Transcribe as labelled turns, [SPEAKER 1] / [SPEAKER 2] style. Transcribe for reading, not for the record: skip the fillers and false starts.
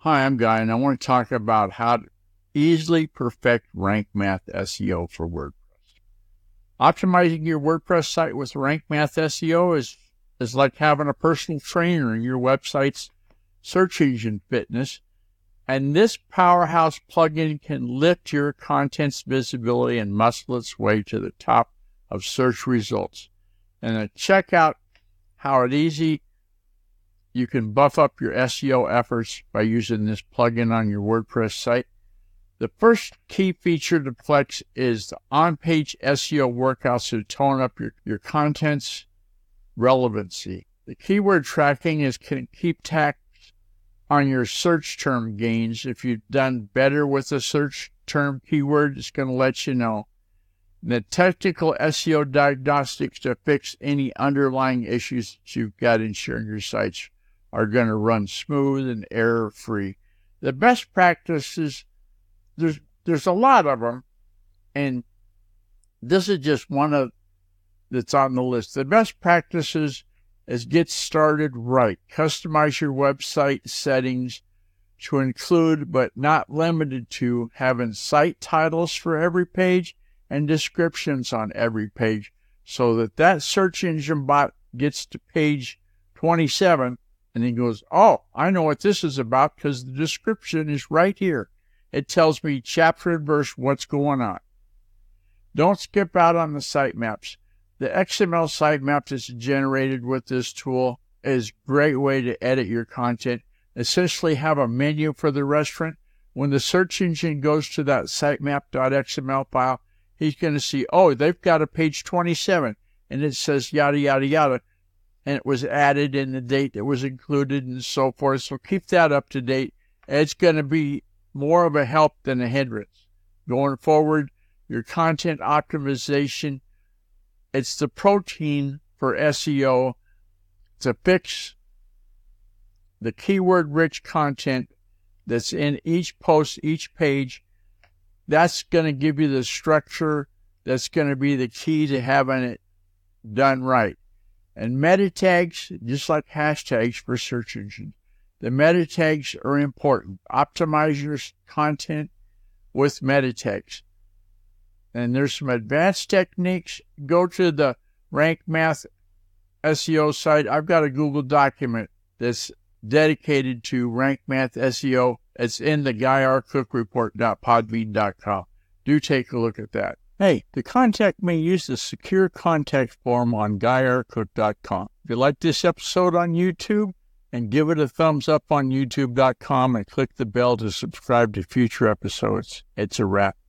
[SPEAKER 1] Hi, I'm Guy, and I want to talk about how to easily perfect Rank Math SEO for WordPress. Optimizing your WordPress site with Rank Math SEO is like having a personal trainer in your website's search engine fitness, and this powerhouse plugin can lift your content's visibility and muscle its way to the top of search results. And check out how easy you can buff up your SEO efforts by using this plugin on your WordPress site. The first key feature to flex is the on-page SEO workouts to tone up your content's relevancy. The keyword tracking can keep tabs on your search term gains. If you've done better with the search term keyword, it's going to let you know. The technical SEO diagnostics to fix any underlying issues that you've got ensuring your sites are going to run smooth and error-free. The best practices, there's a lot of them, and this is just one of that's on the list. The best practices is get started right. Customize your website settings to include, but not limited to, having site titles for every page and descriptions on every page, so that search engine bot gets to page 27 and he goes, oh, I know what this is about because the description is right here. It tells me chapter and verse what's going on. Don't skip out on the sitemaps. The XML sitemap that's generated with this tool is a great way to edit your content. Essentially have a menu for the restaurant. When the search engine goes to that sitemap.xml file, he's going to see, oh, they've got a page 27, and it says yada, yada, yada, and it was added in the date that was included and so forth. So keep that up to date. It's going to be more of a help than a hindrance. Going forward, your content optimization, it's the protein for SEO to fix the keyword-rich content that's in each post, each page. That's going to give you the structure that's going to be the key to having it done right. And meta tags, just like hashtags for search engines, the meta tags are important. Optimize your content with meta tags. And there's some advanced techniques. Go to the Rank Math SEO site. I've got a Google document that's dedicated to Rank Math SEO. It's in the GuyRCookReport.podbean.com. Do take a look at that. Hey, to contact me, use the secure contact form on GuyRCook.com. If you like this episode on YouTube, and give it a thumbs up on YouTube.com and click the bell to subscribe to future episodes. It's a wrap.